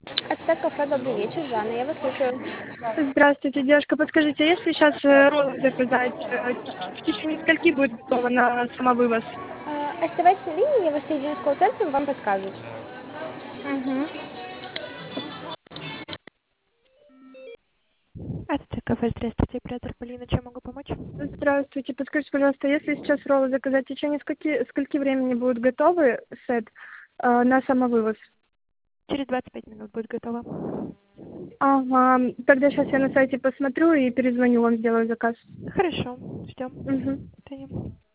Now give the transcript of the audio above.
Это кафе «Добрый вечер», Жанна, я вас слушаю. Здравствуйте, девушка. Подскажите, если сейчас роллы заказать, в течение скольки будет готово на самовывоз? Оставайтесь на линии, я вас соединю с колл-центром, вам подскажут. Угу. Это кафе, здравствуйте, оператор Полина, чем могу помочь? Здравствуйте. Подскажите, пожалуйста, если сейчас роллы заказать, в течение скольки времени будут готовы сет на самовывоз? Через 25 минут будет готово. Ага. Тогда сейчас я на сайте посмотрю и перезвоню вам, сделаю заказ. Хорошо, ждем. Угу. Таня.